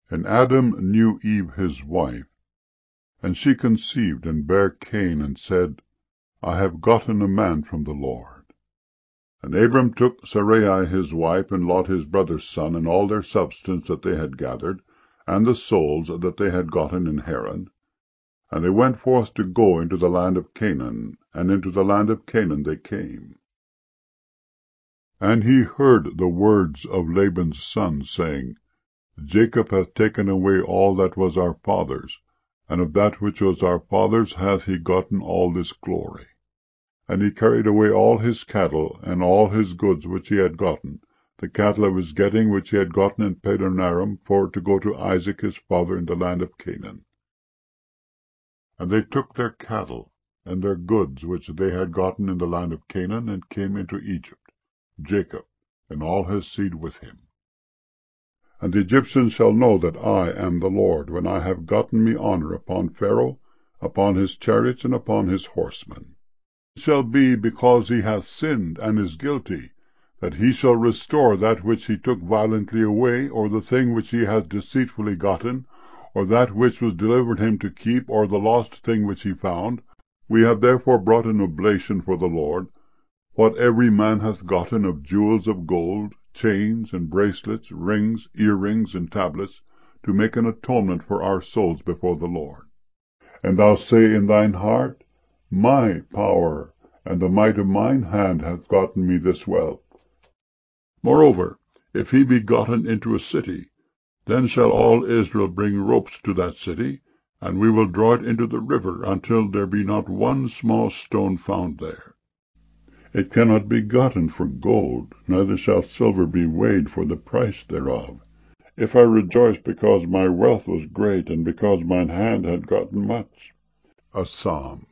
And Adam knew Eve his wife, and she conceived, and bare Cain, and said, I have gotten a man from the Lord. And Abram took Sarai his wife, and Lot his brother's son, and all their substance that they had gathered, and the souls that they had gotten in Haran. And they went forth to go into the land of Canaan, and into the land of Canaan they came. And he heard the words of Laban's son, saying, Jacob hath taken away all that was our father's, and of that which was our father's hath he gotten all this glory. And he carried away all his cattle, and all his goods which he had gotten, the cattle of his getting which he had gotten in Padanaram, for to go to Isaac his father in the land of Canaan. And they took their cattle, and their goods which they had gotten in the land of Canaan, and came into Egypt, Jacob, and all his seed with him. And the Egyptians shall know that I am the Lord, when I have gotten me honour upon Pharaoh, upon his chariots, and upon his horsemen. It shall be, because he hath sinned, and is guilty, that he shall restore that which he took violently away, or the thing which he hath deceitfully gotten, or that which was delivered him to keep, or the lost thing which he found. We have therefore brought an oblation for the Lord, what every man hath gotten of jewels of gold, chains, and bracelets, rings, earrings, and tablets, to make an atonement for our souls before the Lord. And thou say in thine heart, My power and the might of mine hand hath gotten me this wealth. Moreover, if he be gotten into a city, then shall all Israel bring ropes to that city, and we will draw it into the river, until there be not one small stone found there. It cannot be gotten for gold, neither shall silver be weighed for the price thereof. If I rejoice because my wealth was great, and because mine hand had gotten much. A Psalm.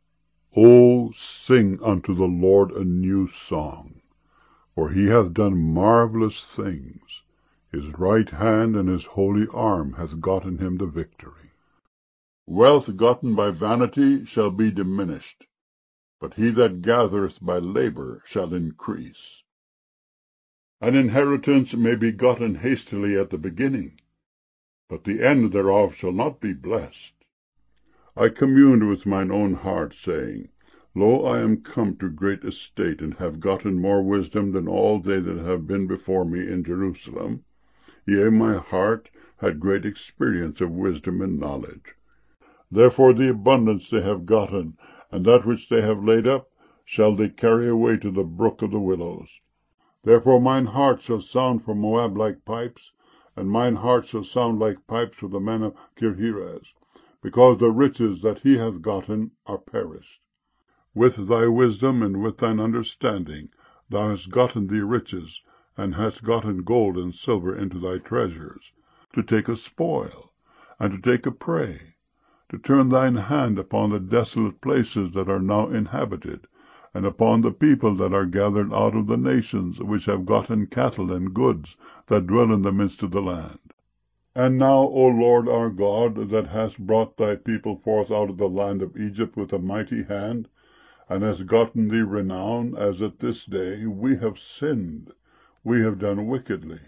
O sing unto the Lord a new song, for he hath done marvelous things. His right hand and his holy arm hath gotten him the victory. Wealth gotten by vanity shall be diminished, but he that gathereth by labor shall increase. An inheritance may be gotten hastily at the beginning, but the end thereof shall not be blessed. I communed with mine own heart, saying, Lo, I am come to great estate, and have gotten more wisdom than all they that have been before me in Jerusalem. Yea, my heart had great experience of wisdom and knowledge. Therefore the abundance they have gotten, and that which they have laid up, shall they carry away to the brook of the willows. Therefore mine heart shall sound for Moab like pipes, and mine heart shall sound like pipes for the men of Kirheres, because the riches that he hath gotten are perished. With thy wisdom and with thine understanding thou hast gotten thee riches, and hast gotten gold and silver into thy treasures, to take a spoil, and to take a prey, to turn thine hand upon the desolate places that are now inhabited, and upon the people that are gathered out of the nations, which have gotten cattle and goods, that dwell in the midst of the land. And now, O Lord our God, that hast brought thy people forth out of the land of Egypt with a mighty hand, and hast gotten thee renown, as at this day, we have sinned, we have done wickedly.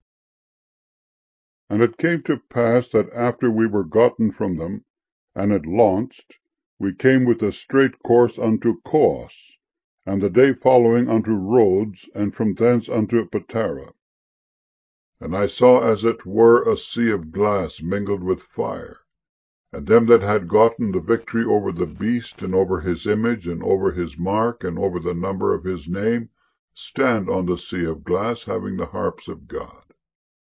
And it came to pass that after we were gotten from them, and had launched, we came with a straight course unto Coos, and the day following unto Rhodes, and from thence unto Patara. And I saw as it were a sea of glass mingled with fire, and them that had gotten the victory over the beast, and over his image, and over his mark, and over the number of his name, stand on the sea of glass, having the harps of God.